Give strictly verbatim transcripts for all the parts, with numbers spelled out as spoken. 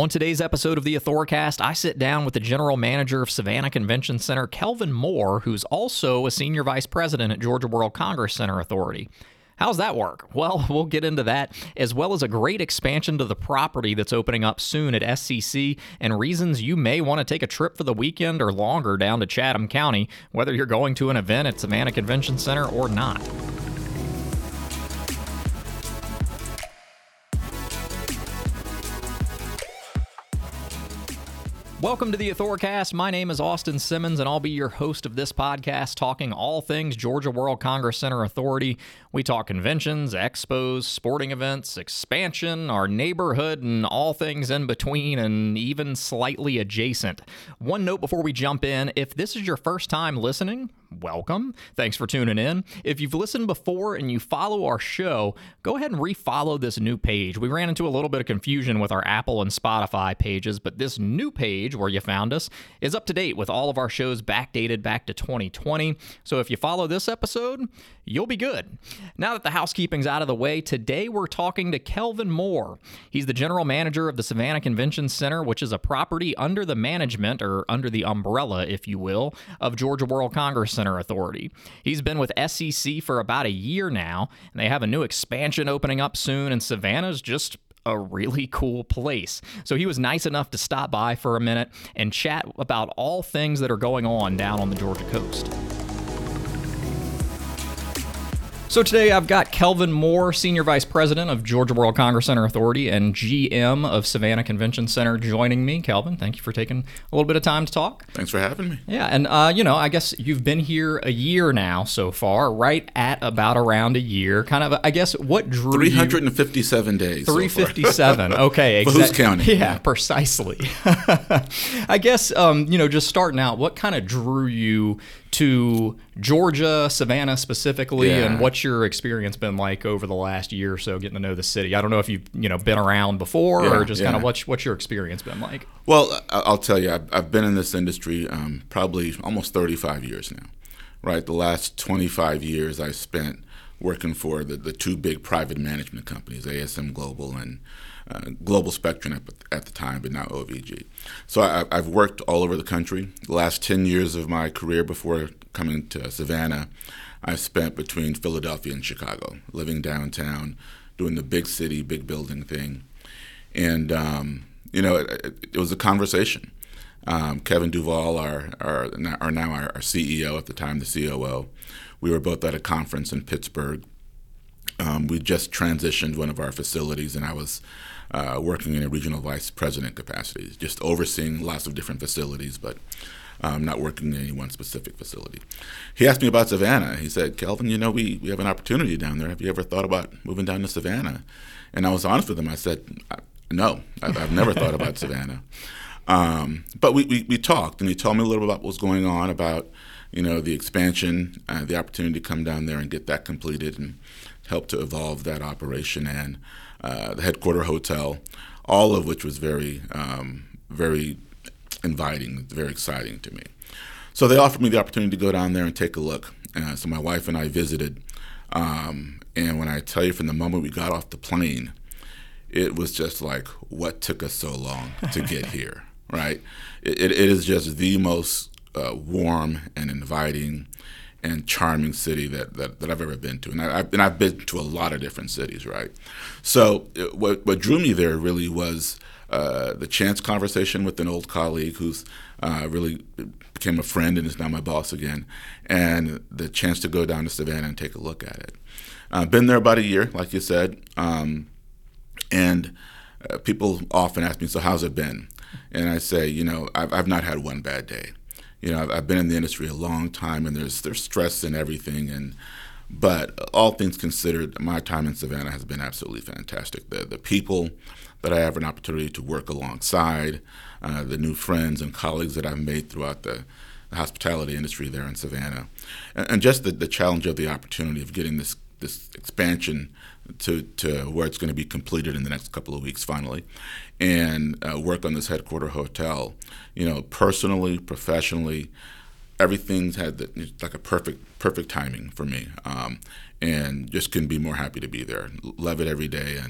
On today's episode of the Authorcast, I sit down with the general manager of Savannah Convention Center, Kelvin Moore, who's also a senior vice president at Georgia World Congress Center Authority. How's that work? Well, we'll get into that, as well as a great expansion to the property that's opening up soon at S C C, and reasons you may want to take a trip for the weekend or longer down to Chatham County, whether you're going to an event at Savannah Convention Center or not. Welcome to the Authorcast. My name is Austin Simmons, and I'll be your host of this podcast, talking all things Georgia World Congress Center Authority. We talk conventions, expos, sporting events, expansion, our neighborhood, and all things in between, and even slightly adjacent. One note before we jump in, if this is your first time listening, welcome. Thanks for tuning in. If you've listened before and you follow our show, go ahead and refollow this new page. We ran into a little bit of confusion with our Apple and Spotify pages, but this new page where you found us is up to date with all of our shows backdated back to twenty twenty. So if you follow this episode, you'll be good. Now that the housekeeping's out of the way, today we're talking to Kelvin Moore. He's the general manager of the Savannah Convention Center, which is a property under the management, or under the umbrella, if you will, of Georgia World Congress Center Authority. He's been with S C C for about a year now, and they have a new expansion opening up soon, and Savannah's just a really cool place. So he was nice enough to stop by for a minute and chat about all things that are going on down on the Georgia coast. So today I've got Kelvin Moore, Senior Vice President of Georgia World Congress Center Authority and G M of Savannah Convention Center, joining me. Kelvin, thank you for taking a little bit of time to talk. Thanks for having me. Yeah, and uh, you know, I guess you've been here a year now so far, right at about around a year. Kind of, I guess, what drew three hundred fifty-seven you? days. three hundred fifty-seven. So okay, exactly. Who's counting? Yeah, yeah. precisely. I guess, um, you know, just starting out, what kind of drew you to Georgia, Savannah specifically, yeah. and what's your experience been like over the last year or so getting to know the city? I don't know if you've, you know, been around before yeah, or just yeah. kind of what's, what's your experience been like? Well, I'll tell you, I've, I've been in this industry um, probably almost thirty-five years now, right? The last twenty-five years I spent working for the, the two big private management companies, A S M Global and uh, Global Spectrum at, at the time, but now O V G. So I, I've worked all over the country. The last ten years of my career before coming to Savannah, I spent between Philadelphia and Chicago, living downtown, doing the big city, big building thing. And, um, you know, it, it, it was a conversation. Um, Kevin Duvall, our, our, our now our, our C E O at the time, the C O O, we were both at a conference in Pittsburgh. Um, we just transitioned one of our facilities, and I was uh, working in a regional vice president capacity, just overseeing lots of different facilities, but um, not working in any one specific facility. He asked me about Savannah. He said, Kelvin, you know, we, we have an opportunity down there. Have you ever thought about moving down to Savannah? And I was honest with him. I said, no, I've, I've never thought about Savannah. Um, but we, we, we talked, and he told me a little bit about what was going on, about, you know, the expansion, uh, the opportunity to come down there and get that completed and help to evolve that operation, and uh, the headquarter hotel, all of which was very, um, very inviting, very exciting to me. So they offered me the opportunity to go down there and take a look. Uh, so my wife and I visited, um, and when I tell you, from the moment we got off the plane, it was just like, what took us so long to get here, right? It, it, it is just the most uh, warm and inviting and charming city that, that, that I've ever been to. And, I, I've, and I've been to a lot of different cities, right? So it, what, what drew me there really was uh, the chance conversation with an old colleague who's uh, really became a friend and is now my boss again, and the chance to go down to Savannah and take a look at it. I've uh, been there about a year, like you said, um, and uh, people often ask me, so how's it been? And I say, you know, I've, I've not had one bad day. You know, I've, I've been in the industry a long time, and there's there's stress and everything, and but all things considered, my time in Savannah has been absolutely fantastic. The the people that I have an opportunity to work alongside, uh, the new friends and colleagues that I've made throughout the, the hospitality industry there in Savannah, and, and just the, the challenge of the opportunity of getting this this expansion to, to where it's going to be completed in the next couple of weeks finally, and uh, work on this headquarter hotel. You know, personally, professionally, everything's had the, like a perfect perfect timing for me, um, and just couldn't be more happy to be there. Love it every day, and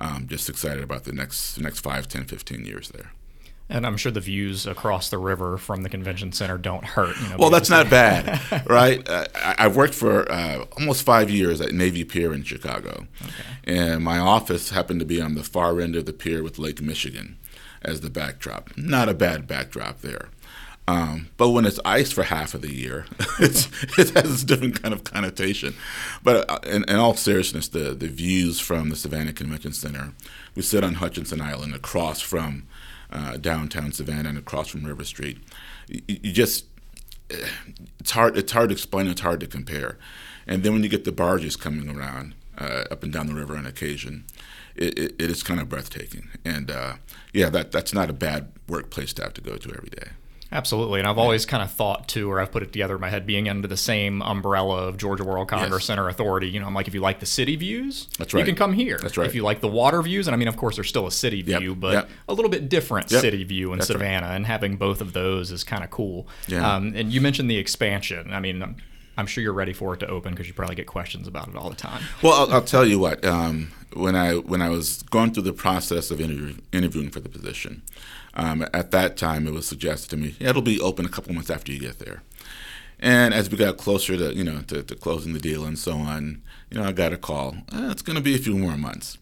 um, just excited about the next next five, ten, fifteen years there. And I'm sure the views across the river from the convention center don't hurt. You know, well, that's not bad, right? Uh, I, I've worked for uh, almost five years at Navy Pier in Chicago. Okay. And my office happened to be on the far end of the pier with Lake Michigan as the backdrop. Not a bad backdrop there. Um, but when it's ice for half of the year, it's, it has a different kind of connotation. But uh, in, in all seriousness, the, the views from the Savannah Convention Center, we sit on Hutchinson Island across from uh, downtown Savannah and across from River Street. You, you just, it's hard, it's hard to explain, it's hard to compare. And then when you get the barges coming around uh, up and down the river on occasion, it, it, it is kind of breathtaking. And uh, yeah, that that's not a bad workplace to have to go to every day. Absolutely. And I've always kind of thought, too, or I've put it together in my head, being under the same umbrella of Georgia World Congress Yes. Center Authority. You know, I'm like, if you like the city views, That's right. you can come here. That's right. If you like the water views, and I mean, of course, there's still a city view, Yep. but Yep. a little bit different Yep. city view in That's Savannah, and having both of those is kind of cool. Yeah. Um, and you mentioned the expansion. I mean, I'm, I'm sure you're ready for it to open because you probably get questions about it all the time. Well, I'll, I'll tell you what. Um, when I when I was going through the process of interview, interviewing for the position, um, at that time it was suggested to me, yeah, it'll be open a couple months after you get there. And as we got closer to you know to, to closing the deal and so on, you know, I got a call. Eh, it's going to be a few more months.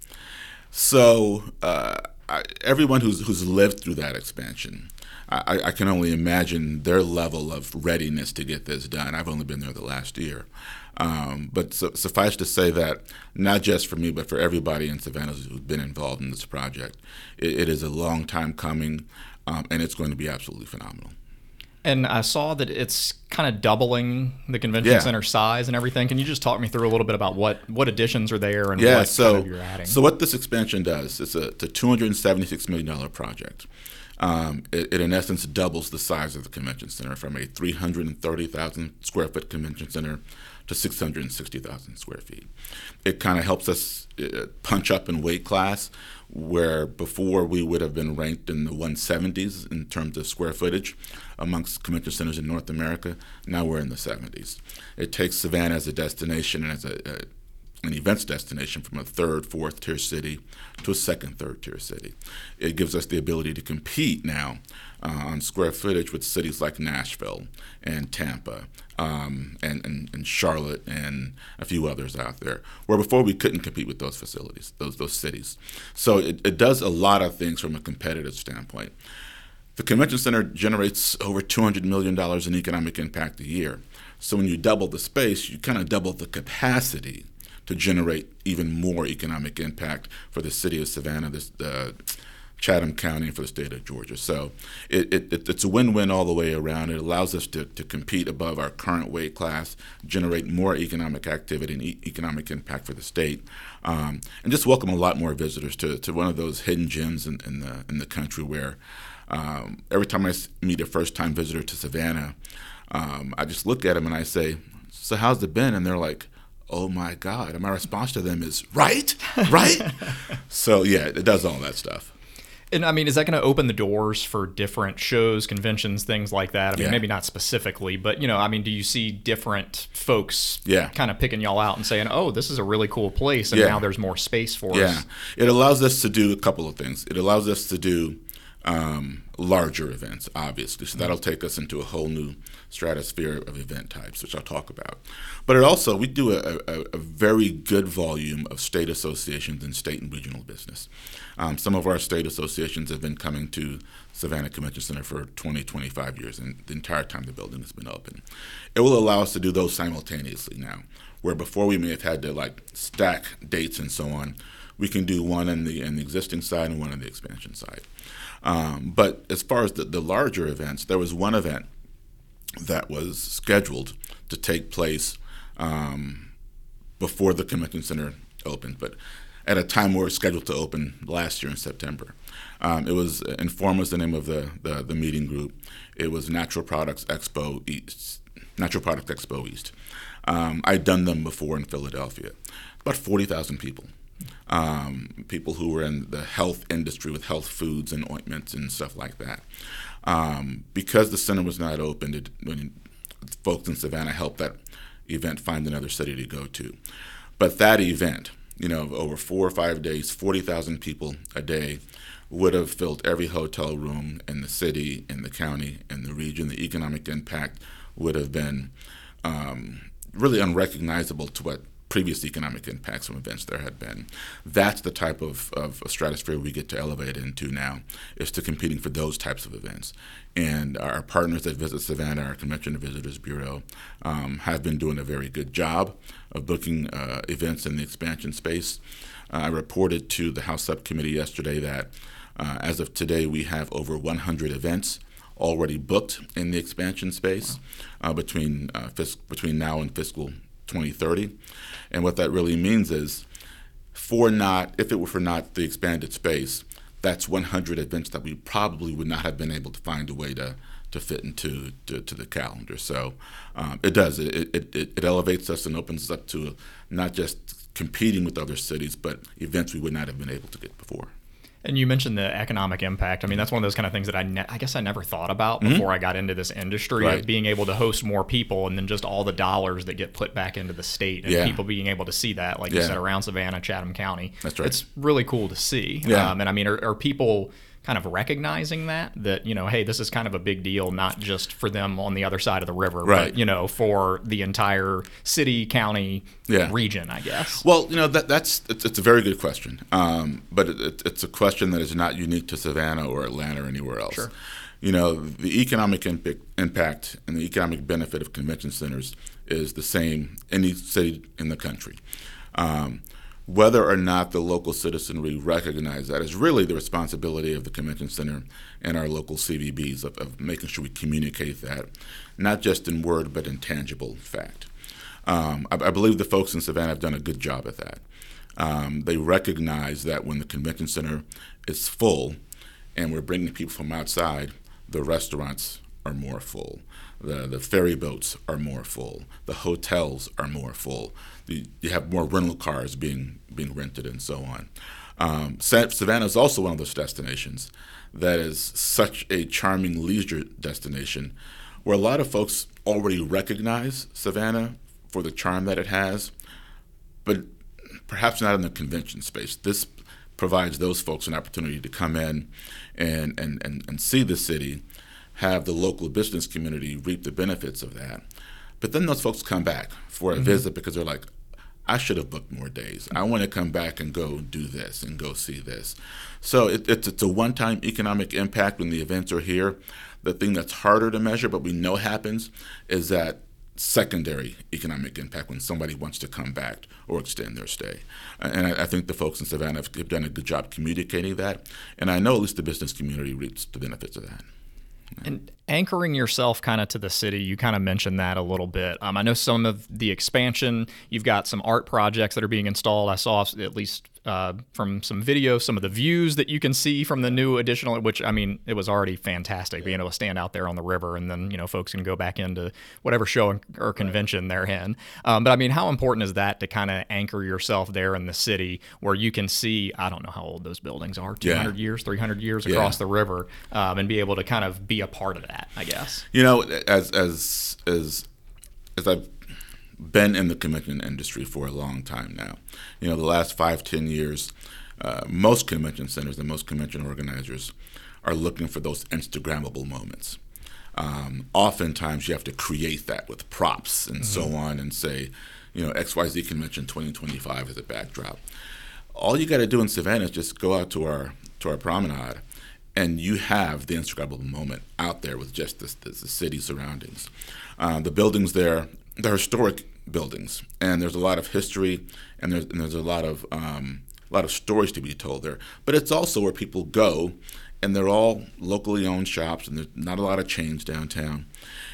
So uh, I, everyone who's who's lived through that expansion, I, I can only imagine their level of readiness to get this done. I've only been there the last year. Um, but su- suffice to say that not just for me, but for everybody in Savannah who's been involved in this project, it, it is a long time coming, um, and it's going to be absolutely phenomenal. And I saw that it's kind of doubling the convention Yeah. center size and everything. Can you just talk me through a little bit about what, what additions are there and Yeah, what so, kind of you're adding? So what this expansion does, it's a, it's a two hundred seventy-six million dollars project. Um, it, it in essence doubles the size of the convention center from a three hundred thirty thousand square foot convention center to six hundred sixty thousand square feet. It kind of helps us uh, punch up in weight class, where before we would have been ranked in the one seventies in terms of square footage amongst convention centers in North America. Now we're in the seventies. It takes Savannah as a destination and as a, a an events destination from a third, fourth tier city to a second, third tier city. It gives us the ability to compete now uh, on square footage with cities like Nashville and Tampa um, and, and, and Charlotte and a few others out there, where before we couldn't compete with those facilities, those those cities. So it, it does a lot of things from a competitive standpoint. The convention center generates over two hundred million dollars in economic impact a year. So when you double the space, you kind of double the capacity to generate even more economic impact for the city of Savannah, this, uh, Chatham County, and for the state of Georgia. So it, it, it's a win-win all the way around. It allows us to, to compete above our current weight class, generate more economic activity and e- economic impact for the state, um, and just welcome a lot more visitors to, to one of those hidden gems in, in, the, in the country where um, every time I meet a first-time visitor to Savannah, um, I just look at them and I say, so how's it been? And they're like, oh my God. And my response to them is, right, right? So yeah, it does all that stuff. And I mean, is that going to open the doors for different shows, conventions, things like that? I mean, Yeah. maybe not specifically, but, you know, I mean, do you see different folks Yeah. kind of picking y'all out and saying, oh, this is a really cool place, and Yeah. now there's more space for Yeah, us? it allows us to do a couple of things. It allows us to do um, larger events, obviously. So that'll take us into a whole new stratosphere of event types, which I'll talk about. But it also, we do a, a, a very good volume of state associations and state and regional business. Um, some of our state associations have been coming to Savannah Convention Center for twenty, twenty-five years, and the entire time the building has been open. It will allow us to do those simultaneously now, where before we may have had to like stack dates and so on. We can do one on the, in the existing side and one on the expansion side. Um, but as far as the, the larger events, there was one event that was scheduled to take place um, before the convention center opened, but at a time we were scheduled to open last year in September. Um, it was Inform was the name of the, the, the meeting group. It was Natural Products Expo East. Natural Products Expo East. Um, I'd done them before in Philadelphia. About forty thousand people. Um, people who were in the health industry with health foods and ointments and stuff like that. Um, because the center was not open, it, when folks in Savannah helped that event find another city to go to. But that event you know, over four or five days, forty thousand people a day would have filled every hotel room in the city, in the county, in the region. The economic impact would have been um, really unrecognizable to what previous economic impacts from events there had been. That's the type of, of stratosphere we get to elevate into now, is to competing for those types of events. And our partners at Visit Savannah, our Convention and Visitors Bureau, um, have been doing a very good job of booking uh, events in the expansion space. Uh, I reported to the House Subcommittee yesterday that uh, as of today, we have over one hundred events already booked in the expansion space uh, between uh, fis- between now and fiscal twenty thirty. And what that really means is, for not, if it were for not the expanded space, that's one hundred events that we probably would not have been able to find a way to, to fit into to, to the calendar. So um, it does. It, it, it, it elevates us and opens us up to not just competing with other cities, but events we would not have been able to get before. And you mentioned the economic impact. I mean, that's one of those kind of things that I, ne- I guess I never thought about before mm-hmm. I got into this industry, right. of being able to host more people and then just all the dollars that get put back into the state and yeah. people being able to see that, like yeah. you said, around Savannah, Chatham County. That's right. It's really cool to see. Yeah. Um, and I mean, are, are people kind of recognizing that, that, you know, hey, this is kind of a big deal, not just for them on the other side of the river, right. but, you know, for the entire city, county, yeah. region, I guess? Well, you know, that that's it's, it's a very good question, um, but it, it, it's a question that is not unique to Savannah or Atlanta or anywhere else. Sure. You know, the economic imp- impact and the economic benefit of convention centers is the same in any city in the country. Um, Whether or not the local citizenry recognize that is really the responsibility of the convention center and our local C V Bs of, of making sure we communicate that, not just in word but in tangible fact. Um, I, I believe the folks in Savannah have done a good job at that. Um, they recognize that when the convention center is full and we're bringing people from outside, the restaurants are more full. The, the ferry boats are more full. The hotels are more full. The, you have more rental cars being being rented and so on. Um, Savannah is also one of those destinations that is such a charming leisure destination where a lot of folks already recognize Savannah for the charm that it has, but perhaps not in the convention space. This provides those folks an opportunity to come in and, and, and, and see the city, have the local business community reap the benefits of that. But then those folks come back for a mm-hmm. visit because they're like, I should have booked more days. I want to come back and go do this and go see this. So it, it's, it's a one-time economic impact when the events are here. The thing that's harder to measure, but we know happens, is that secondary economic impact when somebody wants to come back or extend their stay. And I, I think the folks in Savannah have done a good job communicating that. And I know at least the business community reaps the benefits of that. And anchoring yourself kind of to the city, you kind of mentioned that a little bit. Um, I know some of the expansion, you've got some art projects that are being installed. I saw at least uh, from some video, some of the views that you can see from the new additional, which, I mean, it was already fantastic being able to stand out there on the river and then, you know, folks can go back into whatever show or convention they're in. Um, but I mean, how important is that to kind of anchor yourself there in the city where you can see, I don't know how old those buildings are, two hundred yeah. years, three hundred years across yeah. the river, um, and be able to kind of be a part of that, I guess. You know, as as as as I've been in the convention industry for a long time now, you know, the last five, ten years, uh, most convention centers and most convention organizers are looking for those Instagrammable moments. Um, oftentimes, you have to create that with props and mm-hmm. so on, and say, you know, X Y Z Convention twenty twenty-five as a backdrop. All you got to do in Savannah is just go out to our to our promenade, and you have the Instagrammable moment out there with just this, this, the city surroundings. Uh, the buildings there, they're historic buildings, and there's a lot of history, and there's, and there's a lot of um, a lot of stories to be told there. But it's also where people go, and they're all locally owned shops, and there's not a lot of chains downtown,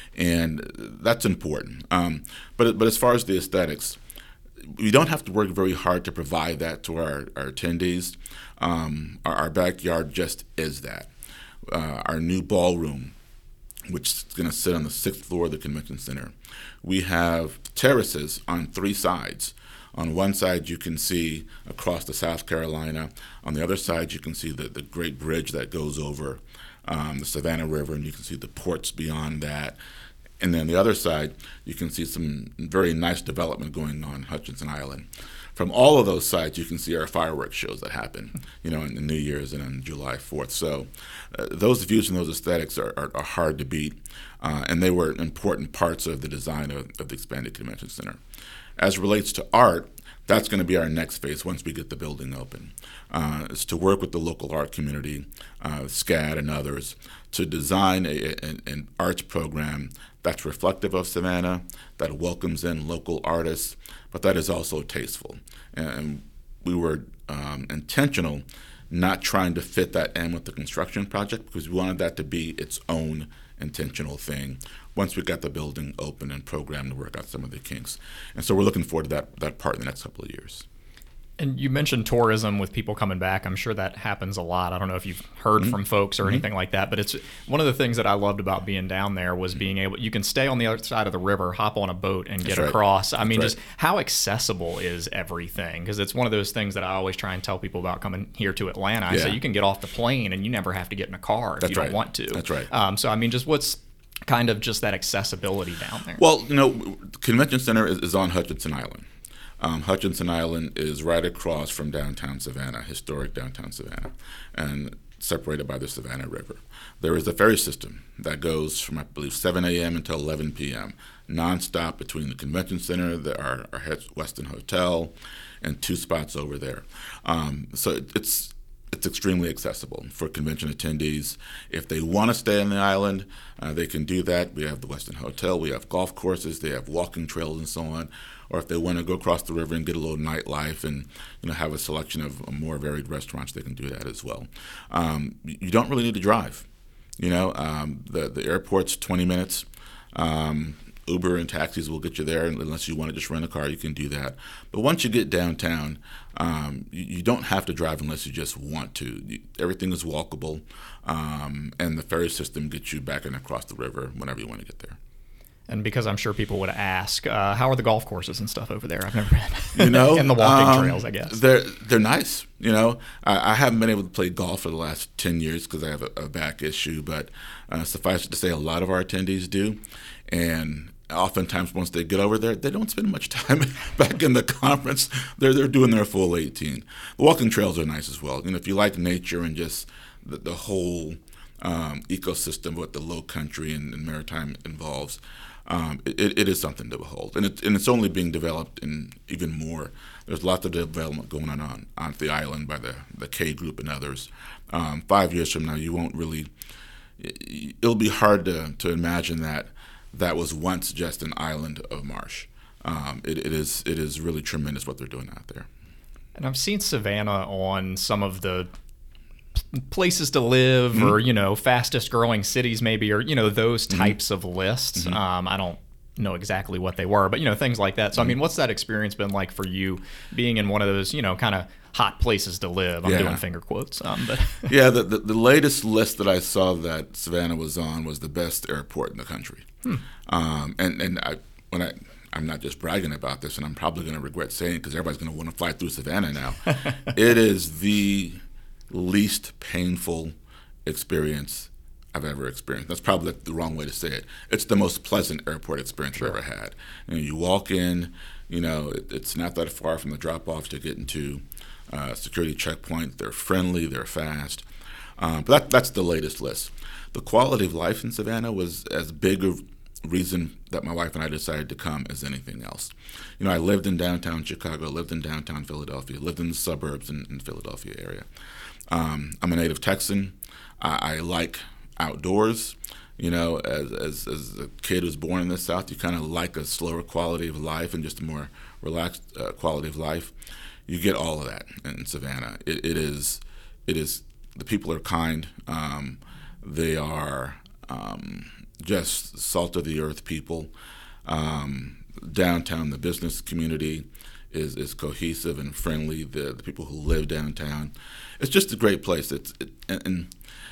and that's important. Um, but but as far as the aesthetics, we don't have to work very hard to provide that to our, our attendees. Um, our, our backyard just is that. Uh, our new ballroom, which is going to sit on the sixth floor of the convention center. We have terraces on three sides. On one side, you can see across the South Carolina. On the other side, you can see the, the great bridge that goes over um, the Savannah River, and you can see the ports beyond that. And then the other side, you can see some very nice development going on Hutchinson Island. from all of those sites, you can see our fireworks shows that happen, you know, in the New Year's and on July fourth. So uh, those views and those aesthetics are, are, are hard to beat, uh, and they were important parts of the design of, of the expanded convention center. As it relates to art, that's going to be our next phase once we get the building open. Uh, is to work with the local art community, uh, SCAD and others, to design a, a, an arts program that's reflective of Savannah, that welcomes in local artists, but that is also tasteful. And we were um, intentional, not trying to fit that in with the construction project, because we wanted that to be its own intentional thing once we got the building open and programmed to work out some of the kinks. And so we're looking forward to that, that part in the next couple of years. And you mentioned tourism with people coming back. I'm sure that happens a lot. I don't know if you've heard mm-hmm. from folks or mm-hmm. anything like that, but it's one of the things that I loved about being down there was being able, you can stay on the other side of the river, hop on a boat and get That's right. across. I mean, That's just right. how accessible is everything? Because it's one of those things that I always try and tell people about coming here to Atlanta. I yeah. say you can get off the plane and you never have to get in a car if That's you don't right. want to. That's right. Um, so, I mean, just what's kind of just that accessibility down there? Well, you know, Convention Center is, is on Hutchinson Island. Um, Hutchinson Island is right across from downtown Savannah, historic downtown Savannah, and separated by the Savannah River. There is a ferry system that goes from, I believe, seven a.m. until eleven p.m., nonstop between the Convention Center, the, our, our Westin Hotel, and two spots over there. Um, so it, it's it's extremely accessible for convention attendees. If they want to stay on the island, uh, they can do that. We have the Westin Hotel, we have golf courses, they have walking trails and so on. Or if they want to go across the river and get a little nightlife and, you know, have a selection of more varied restaurants, they can do that as well. Um, you don't really need to drive. You know, um, the the airport's twenty minutes. Um, Uber and taxis will get you there, unless you want to just rent a car, you can do that. But once you get downtown, um, you, you don't have to drive unless you just want to. You, everything is walkable, um, and the ferry system gets you back and across the river whenever you want to get there. And because I'm sure people would ask, uh, how are the golf courses and stuff over there? I've never been. You know, and the walking um, trails, I guess. They're they're nice. You know, I, I haven't been able to play golf for the last ten years because I have a, a back issue. But uh, suffice it to say, a lot of our attendees do, and oftentimes once they get over there, they don't spend much time back in the conference. They're they're doing their full eighteen. The walking trails are nice as well. You know, if you like nature and just the, the whole um, ecosystem, what the Low Country and, and Maritime involves. Um, it, it is something to behold, and, it, and it's only being developed in even more. There's lots of development going on on, on the island by the, the K Group and others. Um, five years from now, you won't really, it'll be hard to, to imagine that that was once just an island of marsh. Um, it, it is it is really tremendous what they're doing out there. And I've seen Savannah on some of the places to live mm-hmm. or, you know, fastest growing cities maybe, or, you know, those types mm-hmm. of lists. Mm-hmm. Um, I don't know exactly what they were, but, you know, things like that. So, mm-hmm. I mean, what's that experience been like for you being in one of those, you know, kind of hot places to live? I'm yeah. doing finger quotes. Um, but yeah, the, the, the latest list that I saw that Savannah was on was the best airport in the country. Hmm. Um, and, and I, when I, I'm not just bragging about this, and I'm probably going to regret saying it because everybody's going to want to fly through Savannah now. It is the least painful experience I've ever experienced. That's probably the wrong way to say it. It's the most pleasant airport experience sure. I've ever had. You know, you walk in, you know, it, it's not that far from the drop-off to get into uh, security checkpoint. They're friendly, they're fast. Um, but that, that's the latest list. The quality of life in Savannah was as big a reason that my wife and I decided to come as anything else. You know, I lived in downtown Chicago, lived in downtown Philadelphia, lived in the suburbs in, in the Philadelphia area. Um, I'm a native Texan. I, I like outdoors. You know, as, as as a kid who's born in the South, you kind of like a slower quality of life and just a more relaxed uh, quality of life. You get all of that in Savannah. It, it is, it is. The people are kind. Um, they are um, just salt of the earth people. Um, downtown, the business community is is cohesive and friendly. The the people who live downtown. It's just a great place. It's it, and, and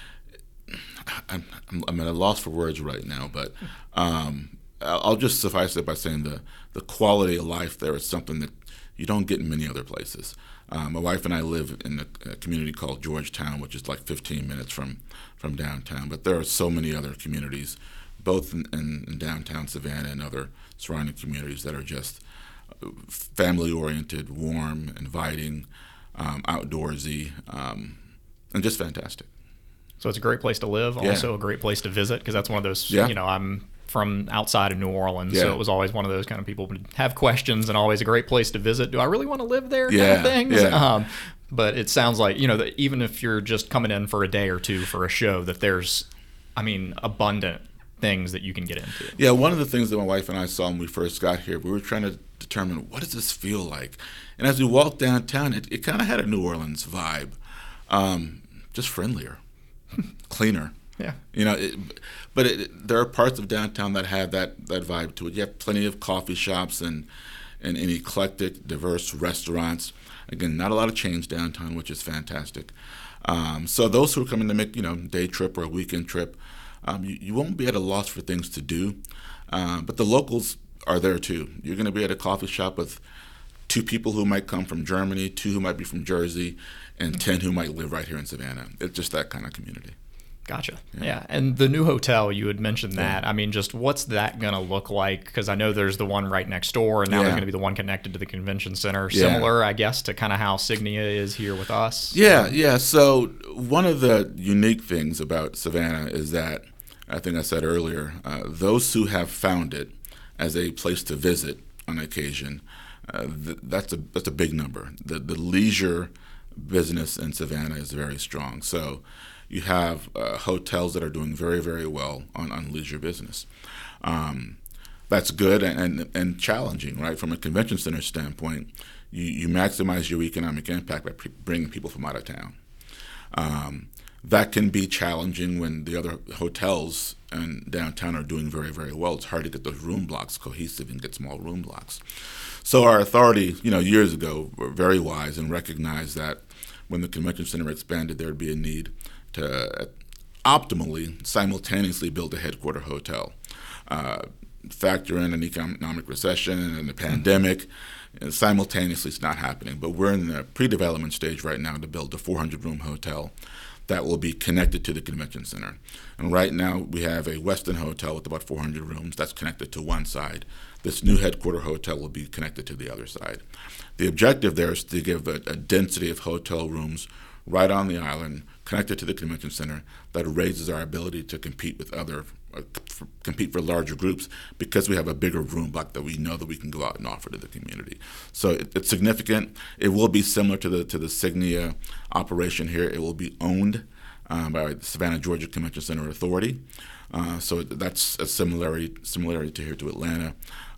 I'm, I'm at a loss for words right now, but um, I'll just suffice it by saying the the quality of life there is something that you don't get in many other places. Uh, my wife and I live in a, a community called Georgetown, which is like fifteen minutes from, from downtown. But there are so many other communities, both in, in, in downtown Savannah and other surrounding communities, that are just family-oriented, warm, inviting, um, outdoorsy, um, and just fantastic. So it's a great place to live, Yeah. also a great place to visit, because that's one of those, Yeah. you know, I'm from outside of New Orleans, Yeah. so it was always one of those kind of people would have questions and always a great place to visit. Do I really want to live there kind Yeah, of things? yeah. Um, but it sounds like, you know, that even if you're just coming in for a day or two for a show, that there's, I mean, abundant things that you can get into. Yeah, one of the things that my wife and I saw when we first got here, we were trying to determine, what does this feel like? And as we walked downtown, it, it kind of had a New Orleans vibe, um, just friendlier, cleaner. Yeah. You know, it, but it, there are parts of downtown that have that, that vibe to it. You have plenty of coffee shops and, and, and eclectic, diverse restaurants. Again, not a lot of chains downtown, which is fantastic. Um, so those who are coming to make, you know, day trip or a weekend trip, um, you, you won't be at a loss for things to do. Uh, but the locals are there too. You're going to be at a coffee shop with two people who might come from Germany, two who might be from Jersey, and ten who might live right here in Savannah. It's just that kind of community. Gotcha. Yeah. Yeah. And the new hotel, you had mentioned that. Yeah. I mean, just what's that going to look like? Because I know there's the one right next door, and now Yeah. there's going to be the one connected to the convention center. Yeah. Similar, I guess, to kind of how Signia is here with us. Yeah, yeah. So one of the unique things about Savannah is that, I think I said earlier, uh, those who have found it as a place to visit on occasion, uh, th- that's a that's a big number. The the leisure business in Savannah is very strong. So you have uh, hotels that are doing very, very well on, on leisure business. Um, that's good and, and, and challenging, right? From a convention center standpoint, you, you maximize your economic impact by pre- bringing people from out of town. Um, that can be challenging when the other hotels in downtown are doing very, very well. It's hard to get those room blocks cohesive and get small room blocks. So our authority, you know, years ago, were very wise and recognized that when the convention center expanded, there would be a need to uh, optimally, simultaneously build a headquarter hotel. Uh, factor in an economic recession and a pandemic, and simultaneously it's not happening. But we're in the pre-development stage right now to build a four hundred room hotel that will be connected to the convention center. And right now we have a Westin hotel with about four hundred rooms that's connected to one side. This new headquarter hotel will be connected to the other side. The objective there is to give a, a density of hotel rooms right on the island, connected to the convention center, that raises our ability to compete with other, uh, for, compete for larger groups, because we have a bigger room block that we know that we can go out and offer to the community. So it, it's significant. It will be similar to the to the Signia operation here. It will be owned um, by the Savannah, Georgia Convention Center Authority. Uh, so that's a similarity similarity to here to Atlanta.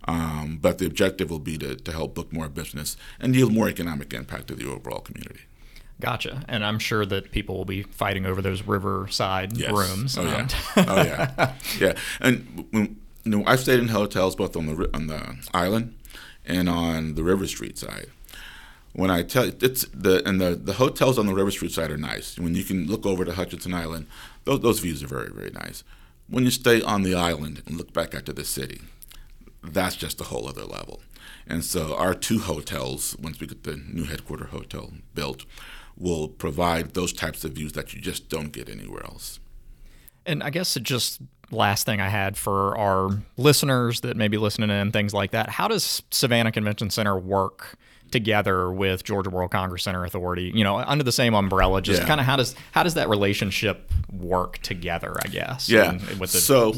Um, but the objective will be to, to help book more business and yield more economic impact to the overall community. Gotcha. And I'm sure that people will be fighting over those riverside Yes. rooms. Oh yeah. Um, oh yeah. Yeah. And when, you know, I've stayed in hotels both on the ri- on the island and on the River Street side. When I tell you, it's the and the, the hotels on the River Street side are nice. When you can look over to Hutchinson Island, those those views are very, very nice. When you stay on the island and look back out to the city, that's just a whole other level. And so our two hotels, once we get the new headquarter hotel built, will provide those types of views that you just don't get anywhere else. And I guess it just last thing I had for our listeners that may be listening in, things like that. How does Savannah Convention Center work together with Georgia World Congress Center Authority? You know, under the same umbrella. Just Yeah. kind of how does how does that relationship work together? I guess. Yeah. And with the, so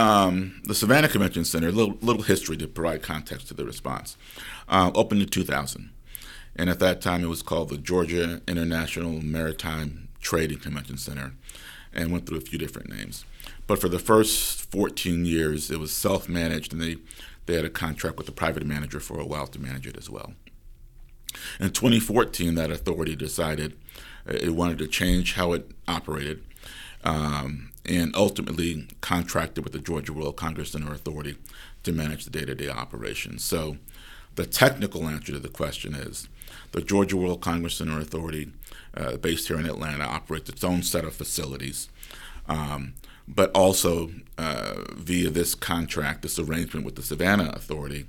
um, the Savannah Convention Center, a little, little history to provide context to the response, uh, opened in two thousand. And at that time, it was called the Georgia International Maritime Trading Convention Center, and went through a few different names. But for the first fourteen years, it was self-managed, and they, they had a contract with a private manager for a while to manage it as well. In twenty fourteen, that authority decided it wanted to change how it operated, um, and ultimately contracted with the Georgia World Congress Center Authority to manage the day-to-day operations. So the technical answer to the question is the Georgia World Congress Center Authority, uh, based here in Atlanta, operates its own set of facilities, um, but also uh, via this contract, this arrangement with the Savannah Authority,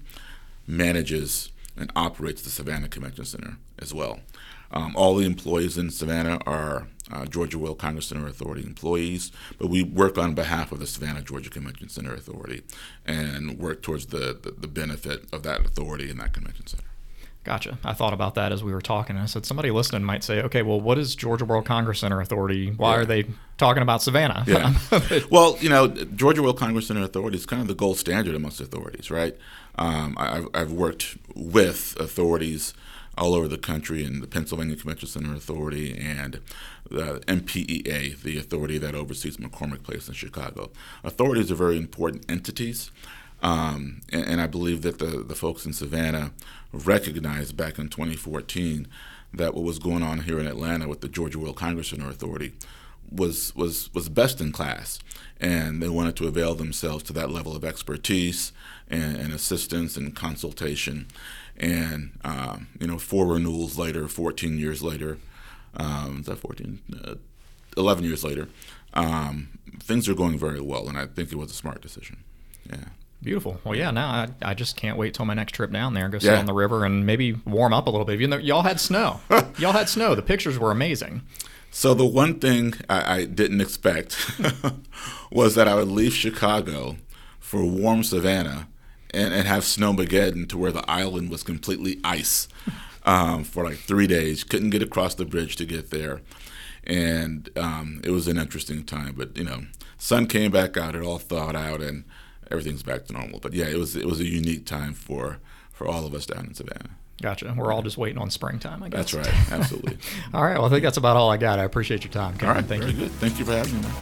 manages and operates the Savannah Convention Center as well. Um, all the employees in Savannah are uh, Georgia World Congress Center Authority employees, but we work on behalf of the Savannah, Georgia Convention Center Authority and work towards the, the, the benefit of that authority and that convention center. Gotcha. I thought about that as we were talking. I said, somebody listening might say, okay, well, what is Georgia World Congress Center Authority? Why yeah. are they talking about Savannah? Yeah. Well, you know, Georgia World Congress Center Authority is kind of the gold standard amongst authorities, right? Um, I've, I've worked with authorities all over the country, in the Pennsylvania Convention Center Authority and the M P E A, the authority that oversees McCormick Place in Chicago. Authorities are very important entities. Um, and, and I believe that the, the folks in Savannah recognized back in twenty fourteen that what was going on here in Atlanta with the Georgia World Congress Center Authority was was was best in class, and they wanted to avail themselves to that level of expertise and, and assistance and consultation. And um, you know, four renewals later, fourteen years later, um, is that fourteen? Uh, eleven years later, um, things are going very well, and I think it was a smart decision. Yeah. Beautiful. Well, yeah, now I, I just can't wait till my next trip down there. Go sit yeah. on the river and maybe warm up a little bit. Even though y'all had snow. Y'all had snow. The pictures were amazing. So the one thing I, I didn't expect was that I would leave Chicago for warm Savannah and, and have snowmageddon to where the island was completely ice um, for like three days. Couldn't get across the bridge to get there. And um, it was an interesting time. But, you know, sun came back out. It all thawed out, and everything's back to normal. But yeah, it was it was a unique time for, for all of us down in Savannah. Gotcha. We're all just waiting on springtime, I guess. That's right. Absolutely. All right. Well, I think that's about all I got. I appreciate your time, Kevin. All right. Thank Very you. good. Thank you for having me.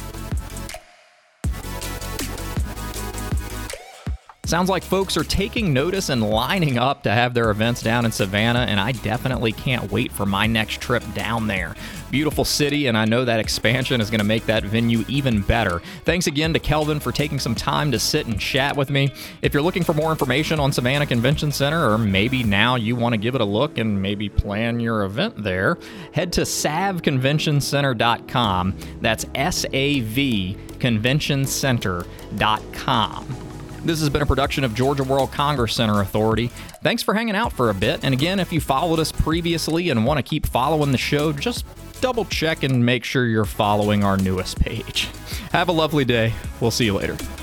Sounds like folks are taking notice and lining up to have their events down in Savannah, and I definitely can't wait for my next trip down there. Beautiful city, and I know that expansion is going to make that venue even better. Thanks again to Kelvin for taking some time to sit and chat with me. If you're looking for more information on Savannah Convention Center, or maybe now you want to give it a look and maybe plan your event there, head to sav convention center dot com. That's S A V convention center dot com. This has been a production of Georgia World Congress Center Authority. Thanks for hanging out for a bit. And again, if you followed us previously and want to keep following the show, just double check and make sure you're following our newest page. Have a lovely day. We'll see you later.